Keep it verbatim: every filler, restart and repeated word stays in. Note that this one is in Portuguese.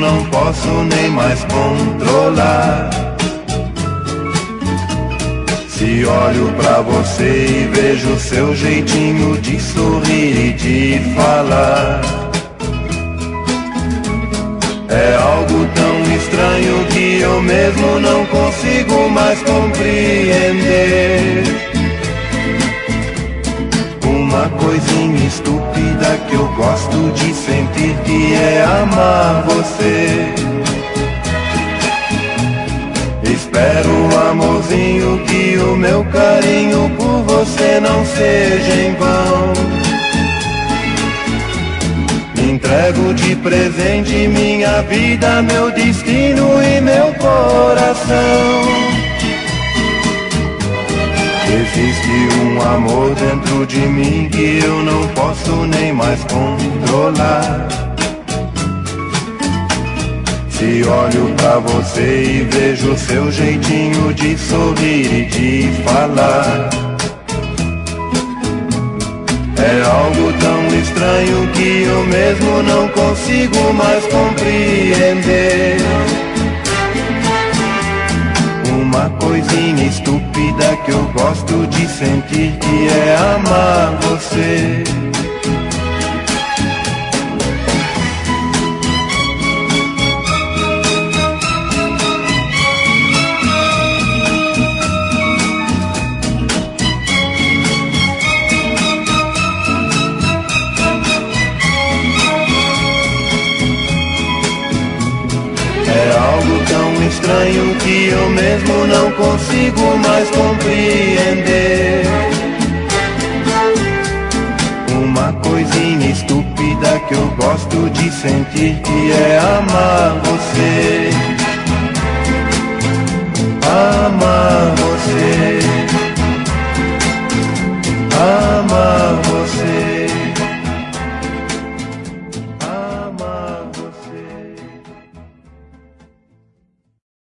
não posso nem mais controlar. Se olho pra você e vejo seu jeitinho de sorrir e de falar, é algo tão estranho que eu mesmo não consigo mais compreender. Uma coisinha estúpida que eu gosto de sentir, que é amar você. Espero, amorzinho, que o meu carinho por você não seja em vão. Entrego de presente minha vida, meu destino e meu coração. Existe um amor dentro de mim que eu não posso nem mais controlar. Se olho pra você e vejo seu jeitinho de sorrir e de falar, é algo tão estranho que eu mesmo não consigo mais compreender. Uma coisinha estúpida que eu gosto de sentir, que é amar você. É algo tão estranho que eu mesmo não consigo mais compreender. Uma coisinha estúpida que eu gosto de sentir, que é amar você.